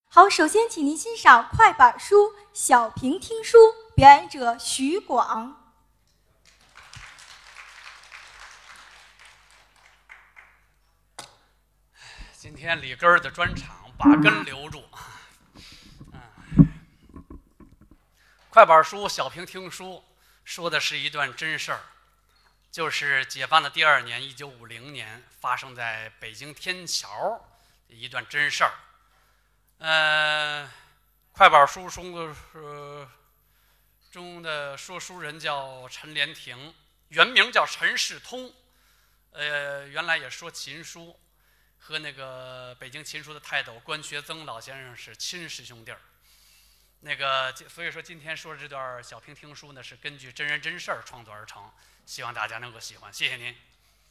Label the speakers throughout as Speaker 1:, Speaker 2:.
Speaker 1: 好，首先请您欣赏快板书《小平听书》，表演者徐广。
Speaker 2: 今天李根儿的专场，把根留住。快板书《小平听书》说的是一段真事儿，就是解放的第2年，1950年发生在北京天桥的一段真事儿。快板书中的说书人叫陈连亭，原名叫陈世通，原来也说琴书，和那个北京琴书的泰斗关学增老先生是亲师兄弟儿。所以说今天说这段小平听书呢，是根据真人真事儿创作而成，希望大家能够喜欢，谢谢您。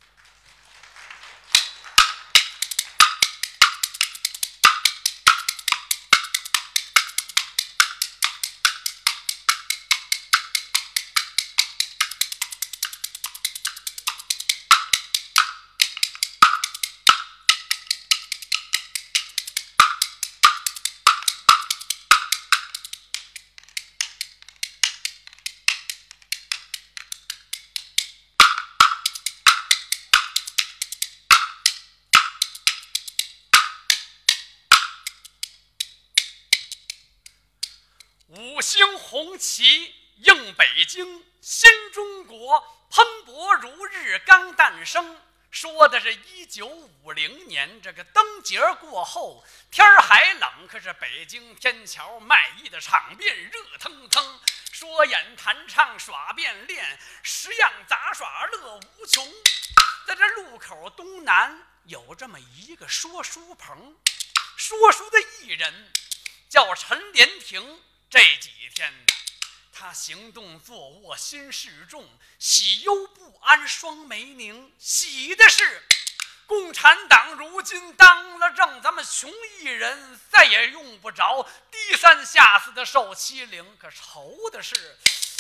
Speaker 2: 五星红旗映北京，新中国喷薄如日刚诞生。说的是1950年，这个灯节过后，天儿还冷，可是北京天桥卖艺的场面热腾腾，说演弹唱耍变练，十样杂耍乐无穷。在这路口东南有这么一个说书棚，说书的艺人叫陈连亭。这几天呢，他行动坐卧心事重，喜忧不安双眉凝。喜的是共产党如今当了政，咱们穷艺人再也用不着低三下四的受欺凌。可愁的是，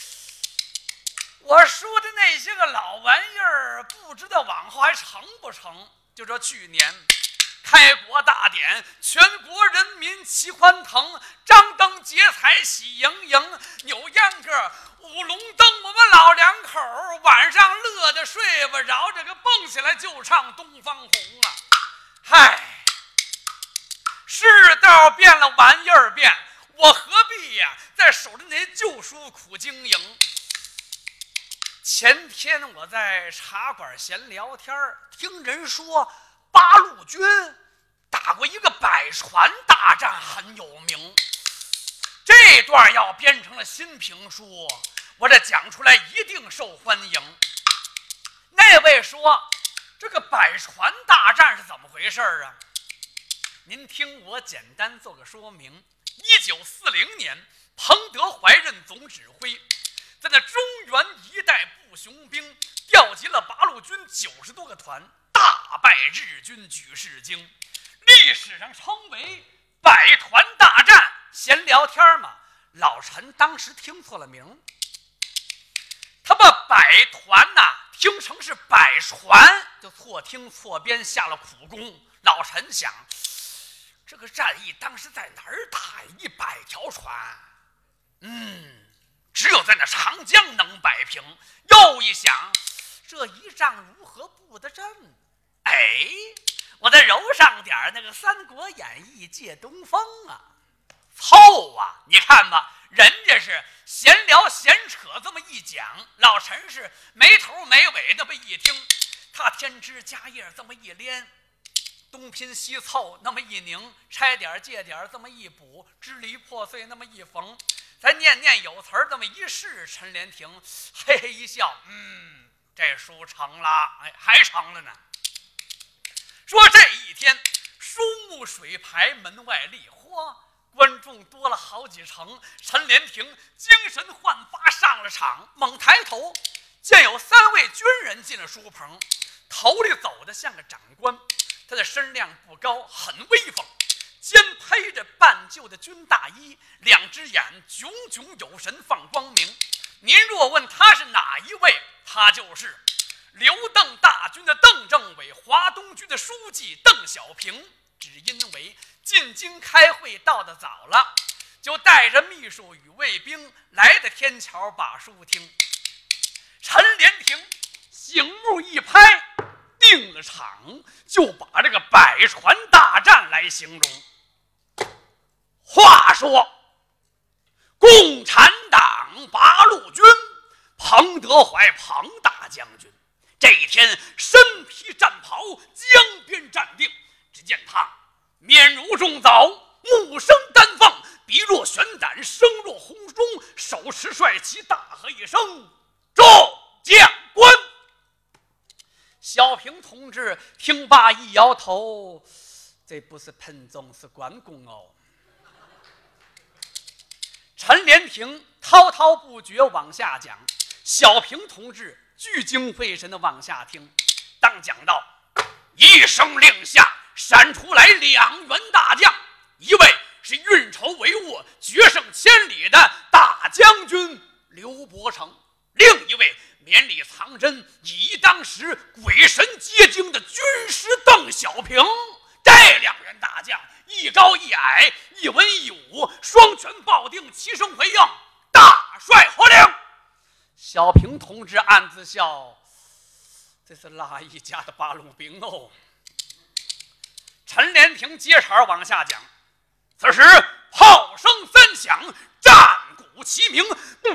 Speaker 2: 我说的那些个老玩意儿，不知道往后还成不成。就说去年开国大典，全国人民齐欢腾，张灯结彩喜盈盈，扭秧歌舞龙灯，我们老两口晚上乐得睡不着，这个蹦起来就唱东方红啊。嗨，世道变了，玩意儿变，我何必呀在守着那旧书苦经营。前天我在茶馆闲聊天，听人说八路军打过一个百船大战，很有名。这段要编成了新评书，我这讲出来一定受欢迎。那位说这个百船大战是怎么回事啊？您听我简单做个说明。1940年，彭德怀任总指挥，在那中原一带步雄兵，调集了八路军90多个团，大败日军，举世惊，历史上称为百团大战。闲聊天嘛，老陈当时听错了名，他把百团呐听成是百船，就错听错编，下了苦功。老陈想，这个战役当时在哪儿打？100条船，只有在那长江能摆平。又一想，这一仗如何布的阵？我再揉上点那个《三国演义》借东风啊，凑啊！你看吧，人家是闲聊闲扯这么一讲，老陈是没头没尾那么一听，他添枝加叶这么一连，东拼西凑那么一拧，拆点借点这么一补，支离破碎那么一缝，再念念有词这么一试，陈连亭嘿嘿一笑，这书成了，还成了呢。说这一天，书目水牌门外立，观众多了好几成。陈连亭精神焕发上了场，猛抬头见有3位军人进了书棚，头里走的像个长官，他的身量不高，很威风，肩披着半旧的军大衣，2只眼炯炯有神放光明。您若问他是哪一位，他就是刘邓大军的邓政委，华东军的书记邓小平， 只因为进京开会到得早了，就带着秘书与卫兵来到天桥把书厅。陈连亭醒目一拍，定了场，就把这个百船大战来形容。话说共产党八路军彭德怀彭大将军这一天身披战袍，江边站定，只见他面如重枣，目生丹凤，鼻若悬胆，声若洪钟，手持帅旗，大喝一声：“众将官！”小平同志听罢一摇头：“这不是彭总，是关公哦。”陈连亭滔滔不绝往下讲，小平同志聚精会神地往下听。当讲到一声令下，闪出来2员大将，一位是运筹帷幄、决胜千里的大将军刘伯承，另一位绵里藏针、以当时鬼神皆惊的军师邓小平。这2员大将一高一矮，一文一武，双拳抱定，齐声回应：“大帅何令！”小平同志暗自笑，这是哪一家的八路兵哦？陈连亭接茬往下讲。此时炮声三响，战鼓齐鸣，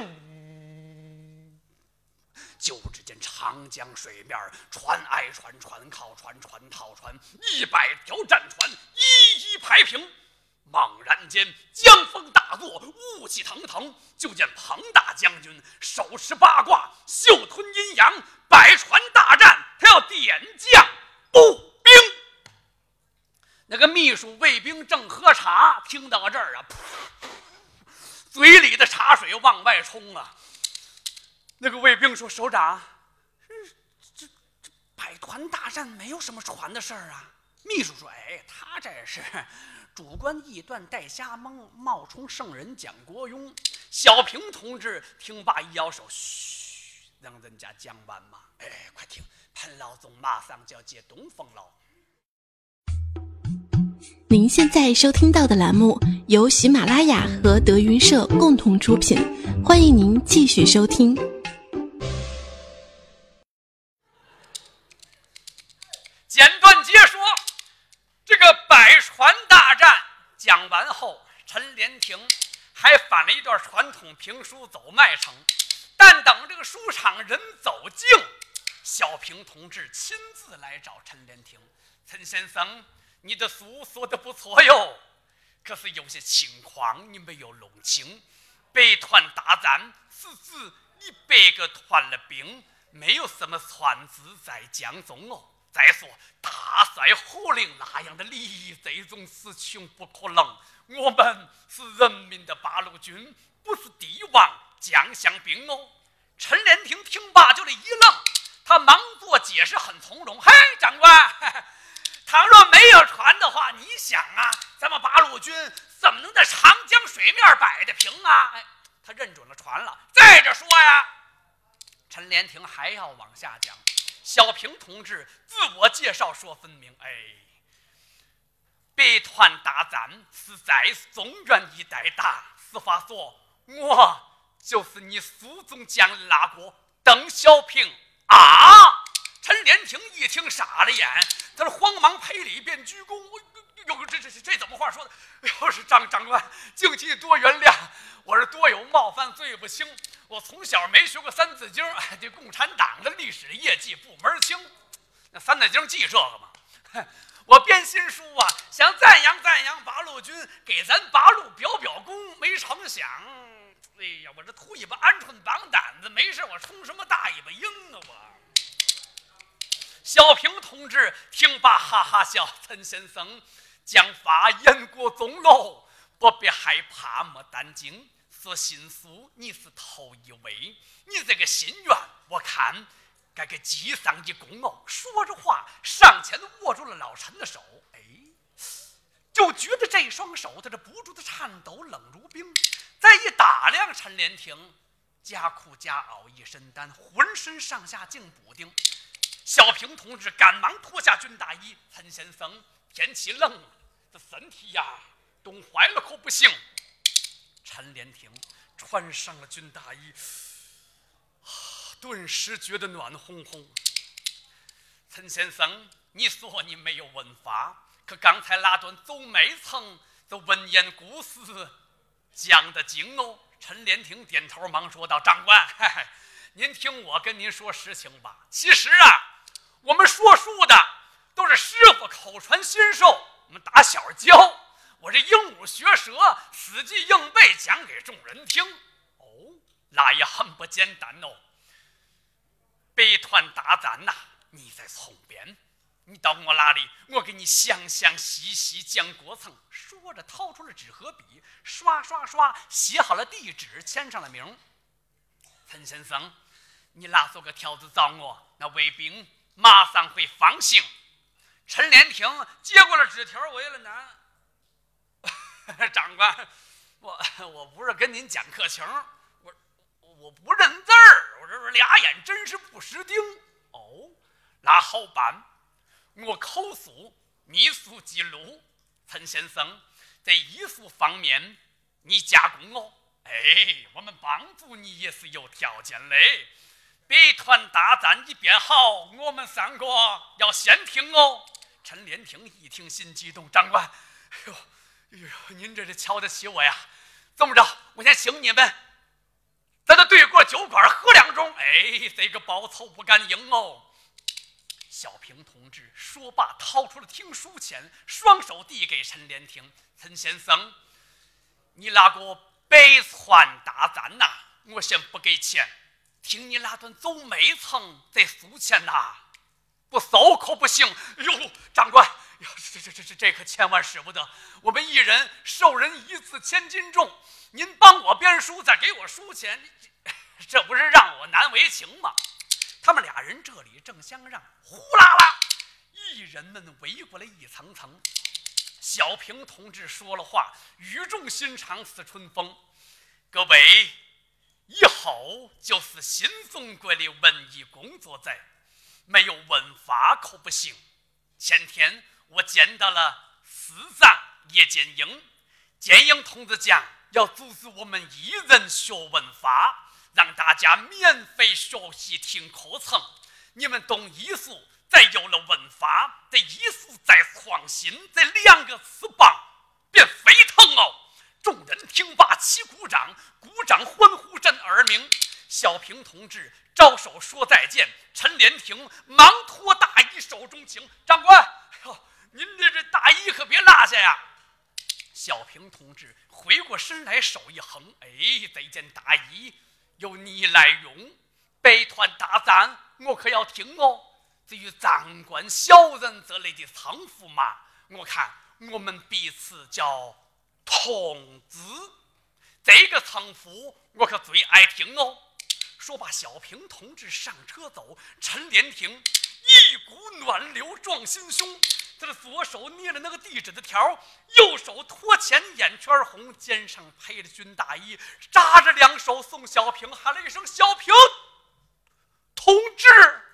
Speaker 2: 就只见长江水面，船挨船，船靠船，船套船，100条战船一一排平。猛然间江风大作，雾气腾腾，就见彭大将军手持八卦，袖吞阴阳，百船大战，他要点将步兵。那个秘书卫兵正喝茶，听到这儿啊，嘴里的茶水往外冲啊。那个卫兵说：“首长，这百团大战没有什么船的事儿啊。”秘书说：“哎，他这是主观臆断，带瞎蒙，冒充圣人蒋国庸。”小平同志听罢一摇手：“嘘，让人家讲完嘛。哎，快听，彭老总马上就要接东风喽。”
Speaker 3: 您现在收听到的栏目由喜马拉雅和德云社共同出品，欢迎您继续收听。
Speaker 2: 简短截说，这个百船大战讲完后，陈连亭还反了一段传统评书走麦城。但等这个书场人走尽，小平同志亲自来找陈连亭：“陈先生，你的书说得不错哟，可是有些情况你没有弄清。北团大战是指100个团了兵，没有什么船只在江中哦。再说大帅何令那样的利益，这种事情不可能。我们是人民的八路军，不是帝王将相兵哦。”陈连亭听罢就一愣，他忙做解释，很从容：“嘿，长官，倘若没有船的话，你想啊，咱们八路军怎么能在长江水面摆得平啊？”哎，他认准了船了。再者说呀，陈连亭还要往下讲。小平同志自我介绍说分明：“哎，北团大战是在中原一带打，实话说，我就是你苏总将的那个邓小平啊！”陈连亭一听傻了眼，他慌忙赔礼便鞠躬：“哟，这怎么话说的？要是长官，敬请多原谅，我是多有冒犯，罪不轻。我从小没学过三字经，对共产党的历史业绩不门清。那三字经记这个吗？我编新书啊，想赞扬赞扬八路军，给咱八路表表功，没成想，哎呀，我这秃尾巴鹌鹑绑胆子，没事我冲什么大尾巴鹰啊我！”小平同志听罢哈哈笑：“陈先生讲法言过中喽，不必害怕，莫担惊。说新书你是头一位，你这个心愿我看该给记上一功哦。”说着话，上前握住了老陈的手，哎，就觉得这双手他这不住的颤抖，冷如冰。再一打量陈连亭，夹裤夹袄一身单，浑身上下竟补丁。小平同志赶忙脱下军大衣：“陈先生，天气冷了， 这身体呀冻坏了可不行。陈连亭穿上了军大衣，顿时觉得暖烘烘。陈先生，你说你没有文法，可刚才那段走梅层这文言故事讲得精哦。陈连亭点头忙说道：长官，您听我跟您说实情吧。其实啊，我们说书的都是师傅口传心授，我们打小教。我这鹦鹉学舌，死记硬背讲给众人听。哦，那也很不简单哦。北团大战呐，你在从边，你到我那里，我给你详详细细讲过程。说着掏出了纸和笔，刷刷刷写好了地址，签上了名。陈先生，你拿出个条子找我，那卫兵马上会放行。陈连亭接过了纸条，为了难长官，我不是跟您讲客情，我不认字儿，我这俩眼真是不识丁。哦，那好办，我口述你速记录。陈先生，在艺术方面你加工哦。哎，我们帮助你也是有条件嘞。北团大战一变好，我们三个要先听哦。陈连亭一听心激动，长官，哎呦，您这是瞧得起我呀！这么着，我先请你们在这对过酒馆喝2盅。哎，这个报酬不敢应哦。小平同志说罢，掏出了听书钱，双手递给陈连亭。陈先生，你那个北川大战呐，我先不给钱，听你那段走梅层再输钱呐，不收可不行。哟，长官，这可千万使不得，我们一人受人1次1000斤重，您帮我编书再给我输钱，这不是让我难为情吗？他们俩人这里正相让，呼啦啦，艺人们围过来一层层。小平同志说了话，语重心长似春风。各位，以后就是新中国的文艺工作者，没有文法可不行。前天我见到了师长叶剑英，剑英同志讲要组织我们艺人学文法，让大家免费学习听课程。你们懂艺术，再有了文法，这艺术再创新，这2个翅膀便飞腾哦。众人听罢齐鼓掌，鼓掌欢呼震耳鸣。小平同志招手说再见，陈连亭忙脱大衣手中请。长官，您这大衣可别落下呀。小平同志回过身来，手一横，哎，这件大衣由你来用，北团大战我可要听哦。至于长官小人这类的称呼嘛，我看我们彼此叫同志，这个称呼我可最爱听哦。说罢，小平同志上车走，陈连亭一股暖流撞心胸，他的左手捏着那个地址的条，右手托前，眼圈红，肩上配着军大衣，扎着2手送小平，喊了一声：小平同志。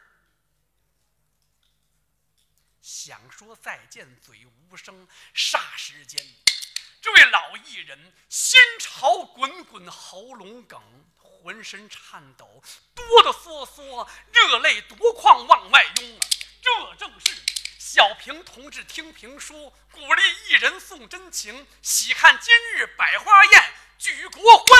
Speaker 2: 想说再见，嘴无声。霎时间，这位老艺人心潮滚滚，喉咙梗，浑身颤抖，哆哆嗦嗦，热泪夺眶往外涌啊！这正是小平同志听评书，鼓励艺人送真情，喜看今日百花宴，举国欢